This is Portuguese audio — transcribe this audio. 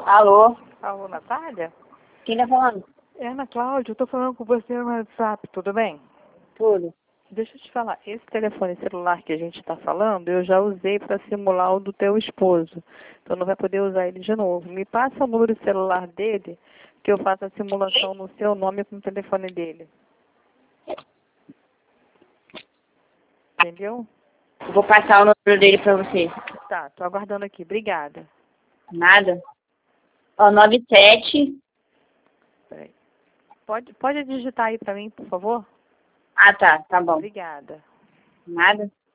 Alô? Alô, Natália? Quem tá falando? É, Ana Cláudia, eu tô falando com você no WhatsApp, tudo bem? Tudo. Deixa eu te falar, esse telefone celular que a gente está falando, eu já usei para simular o do teu esposo. Então não vai poder usar ele de novo. Me passa o número celular dele, que eu faço a simulação no seu nome com o telefone dele. Entendeu? Vou passar o número dele pra você. Tá, tô aguardando aqui. Obrigada. Nada? Ó, 97. Peraí. Pode digitar aí para mim, por favor? Ah, tá. Tá bom. Obrigada. Nada?